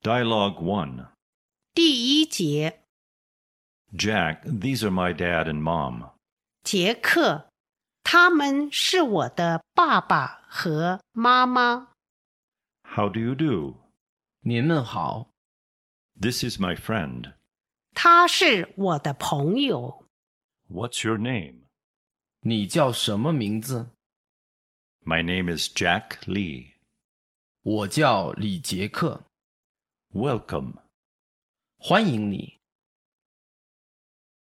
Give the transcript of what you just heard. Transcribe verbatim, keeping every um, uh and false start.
Dialogue one. 第一节， Jack, these are my dad and mom. 杰克，他们是我的爸爸和妈妈。 How do you do? 您们好， This is my friend. 他是我的朋友。 What's your name? 你叫什么名字？ My name is Jack Lee. 我叫李杰克， Welcome. 欢迎你。